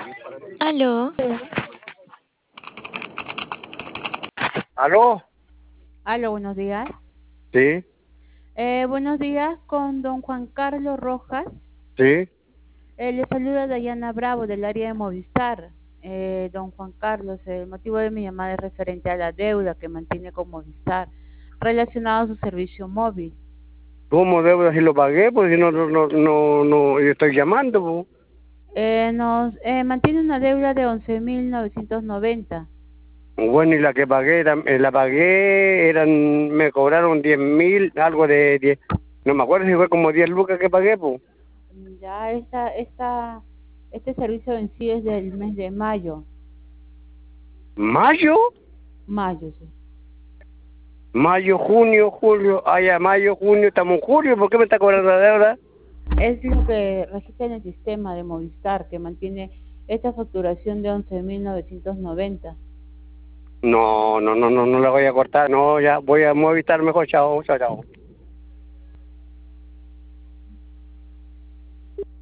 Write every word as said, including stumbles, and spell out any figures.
Aló, ¿Aló? Aló, buenos días. Sí, Eh, buenos días con don Juan Carlos Rojas. sí. Eh, le saluda Dayana Bravo del área de Movistar. Eh, don Juan Carlos, el motivo de mi llamada es referente a la deuda que mantiene con Movistar relacionado a su servicio móvil. ¿Cómo deuda si lo pagué? Pues si no, no, no, no, no, yo estoy llamando, pues. Eh, nos eh, mantiene una deuda de once mil novecientos noventa. Bueno, y la que pagué, era- eh, la pagué, eran, me cobraron diez mil, algo de diez, no me acuerdo si fue como diez lucas que pagué, pues. Ya esta, esta, este servicio en sí es del mes de mayo. ¿Mayo? Mayo, sí. Mayo, junio, julio, ah, ya, mayo, junio, estamos en julio, ¿por qué me está cobrando la deuda? Es lo que registra en el sistema de Movistar, que mantiene esta facturación de once mil novecientos noventa. No, no, no, no, no la voy a cortar, no, ya, voy a Movistar mejor, chao, chao, chao.